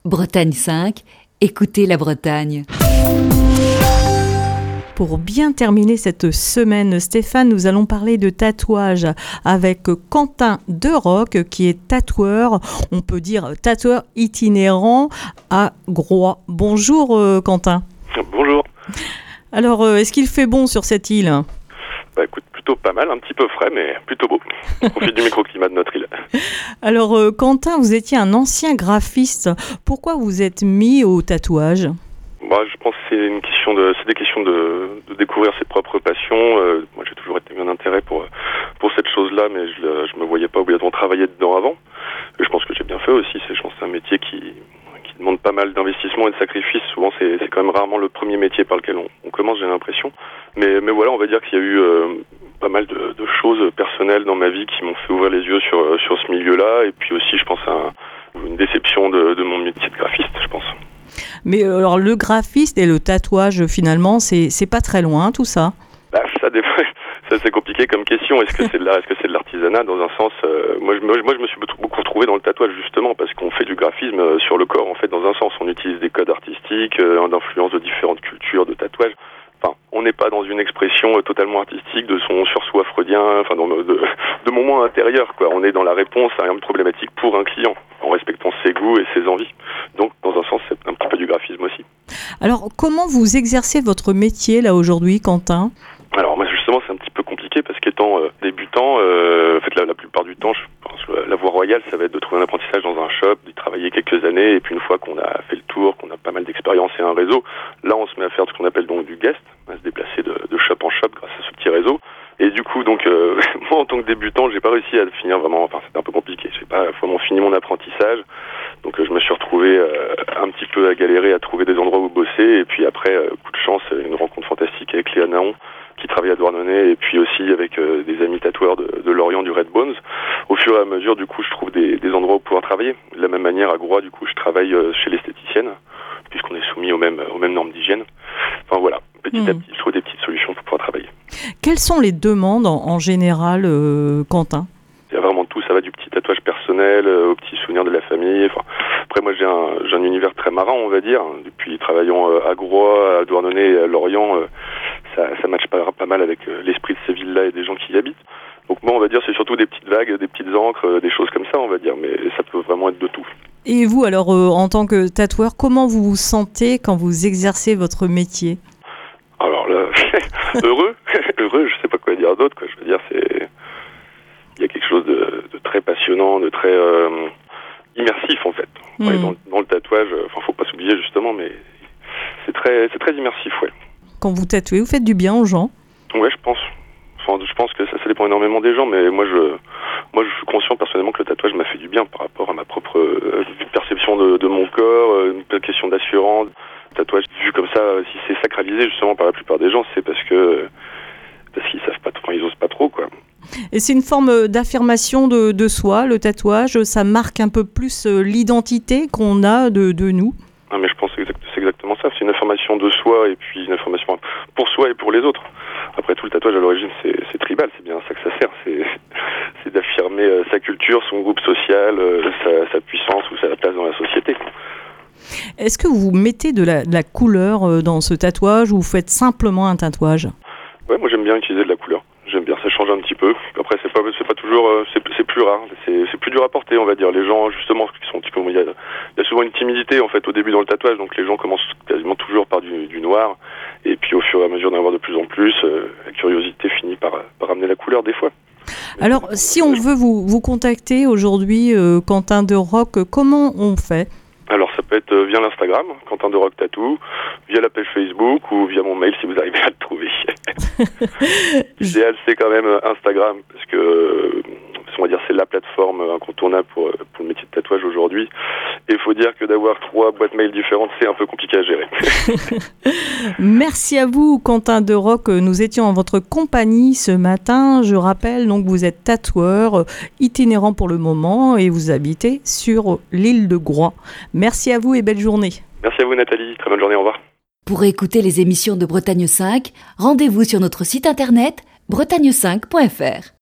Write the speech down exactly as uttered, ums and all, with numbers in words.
Bretagne cinq, écoutez la Bretagne. Pour bien terminer cette semaine, Stéphane, nous allons parler de tatouage avec Quentin Deroc, qui est tatoueur, on peut dire tatoueur itinérant à Groix. Bonjour euh, Quentin. Bonjour. Alors, euh, est-ce qu'il fait bon sur cette île ? Bah écoute, plutôt pas mal, un petit peu frais, mais plutôt beau. On profite du microclimat de notre île. Alors, euh, Quentin, vous étiez un ancien graphiste. Pourquoi vous êtes mis au tatouage ? Bah, je pense que c'est une question de, c'est des questions de, de découvrir ses propres passions. Euh, moi, j'ai toujours été bien intérêt pour pour cette chose-là, mais je je me voyais pas obligatoirement travailler dedans avant. Et je pense que j'ai bien fait aussi. C'est, je pense, que c'est un métier qui qui demande pas mal d'investissement et de sacrifices. Souvent, c'est c'est quand même rarement le premier métier par lequel on, on commence, j'ai l'impression. Mais mais voilà, on va dire qu'il y a eu euh, pas mal de, de choses personnelles dans ma vie qui m'ont fait ouvrir les yeux sur sur ce milieu-là. Et puis aussi, je pense à un, une déception de, de mon métier de graphiste, je pense. Mais alors le graphiste et le tatouage, finalement, c'est c'est pas très loin tout ça. Bah, ça, ça c'est compliqué comme question. Est-ce que c'est de la, est-ce que c'est de l'artisanat dans un sens euh, moi, je, moi, je me suis beaucoup retrouvé dans le tatouage justement parce qu'on fait du graphisme euh, sur le corps en fait dans un sens. On utilise des codes artistiques, euh, d'influence de différentes cultures de tatouage. Enfin, on n'est pas dans une expression euh, totalement artistique de son sursaut freudien, enfin dans, de, de mon moi intérieur quoi. On est dans la réponse à une problématique pour un client en respectant ses goûts et ses envies. Donc dans un sens c'est un petit peu du graphisme aussi. Alors comment vous exercez votre métier là aujourd'hui, Quentin ? Alors moi justement c'est un petit peu compliqué parce qu'étant euh, débutant, euh, en fait la, la plupart du temps je pense que la voie royale ça va être de trouver un apprentissage dans un shop, d'y travailler quelques années et puis une fois qu'on a fait le tour, qu'on a pas mal d'expérience et un réseau, là on se met à faire ce qu'on appelle donc du guest, à se déplacer de, de shop en shop grâce à ce petit réseau. Et du coup donc euh, moi en tant que débutant j'ai pas réussi à le finir vraiment, enfin c'était un peu compliqué, j'ai pas vraiment fini mon apprentissage. Donc euh, je me suis retrouvé euh, un petit peu à galérer à trouver des endroits où bosser et puis après euh, coup de chance une rencontre fantastique avec Léa Naon qui travaille à Douarnenez et puis aussi avec euh, des amis tatoueurs de, de Lorient du Red Bones. Au fur et à mesure du coup je trouve des, des endroits où pouvoir travailler. De la même manière à Groix du coup je travaille euh, chez l'esthéticienne puisqu'on est soumis aux mêmes, aux mêmes normes d'hygiène. Enfin voilà, petit mmh. à petit je trouve des petites solutions pour pouvoir travailler. Quelles sont les demandes en, en général, euh, Quentin ? Il y a vraiment tout, ça va du petit tatouage personnel euh, au petit souvenir de la famille. Enfin, après moi j'ai un, j'ai un univers très marin on va dire. Depuis travaillant euh, à Groix, à Douarnenez et à Lorient, euh, ça, ça matche pas, pas mal avec euh, l'esprit de ces villes-là et des gens qui y habitent. Donc moi on va dire c'est surtout des petites vagues, des petites encres, euh, des choses comme ça on va dire, mais ça peut vraiment être de tout. Et vous alors euh, en tant que tatoueur, comment vous vous sentez quand vous exercez votre métier ? Alors là, heureux, heureux, je sais pas quoi dire d'autre quoi. Je veux dire c'est il y a quelque chose de, de très passionnant, de très euh, immersif en fait. Mmh. Ouais, dans, dans le tatouage, enfin faut pas s'oublier justement, mais c'est très, c'est très immersif, ouais. Quand vous tatouez, vous faites du bien aux gens ? Ouais, je pense. Enfin, je pense que ça, ça dépend énormément des gens, mais moi je, moi je suis conscient personnellement que le tatouage m'a fait du bien par rapport à ma propre euh, perception de, de mon corps, euh, une question d'assurance. Le tatouage vu comme ça, si c'est sacralisé justement par la plupart des gens, c'est parce que parce qu'ils savent pas, enfin ils osent pas trop quoi. Et c'est une forme d'affirmation de, de soi, le tatouage, ça marque un peu plus l'identité qu'on a de, de nous. Ah, mais je pense que c'est exactement ça, c'est une affirmation de soi et puis une affirmation pour soi et pour les autres. Après tout le tatouage à l'origine c'est, c'est tribal, c'est bien ça que ça sert, c'est, c'est d'affirmer euh, sa culture, son groupe social, euh, sa, sa puissance ou sa place dans la société. Est-ce que vous mettez de la, de la couleur dans ce tatouage ou vous faites simplement un tatouage ? Ouais, moi j'aime bien utiliser de la couleur. J'aime bien, ça change un petit peu. Après, c'est pas, c'est pas toujours, c'est, c'est plus rare. C'est, c'est plus dur à porter, on va dire. Les gens, justement, qui sont un petit peu, il y a, il y a souvent une timidité en fait au début dans le tatouage. Donc les gens commencent quasiment toujours par du, du noir, et puis au fur et à mesure d'en avoir de plus en plus, euh, la curiosité finit par, par amener la couleur des fois. Mais alors, si on veut vous, vous contacter aujourd'hui, euh, Quentin Deroc, comment on fait ? Alors ça peut être via l'Instagram, Quentin Deroc Tattoo, via la page Facebook ou via mon mail si vous arrivez à le trouver. L'idéal c'est quand même Instagram parce que on va dire c'est la plateforme incontournable pour, pour le métier de tatouage aujourd'hui. Et il faut dire que d'avoir trois boîtes mail différentes c'est un peu compliqué à gérer. Merci à vous Quentin Deroc, nous étions en votre compagnie ce matin. Je rappelle donc vous êtes tatoueur itinérant pour le moment et vous habitez sur l'île de Groix. Merci à vous et belle journée. Merci à vous Nathalie, très bonne journée, au revoir. Pour écouter les émissions de Bretagne cinq, rendez-vous sur notre site internet bretagne cinq point f r.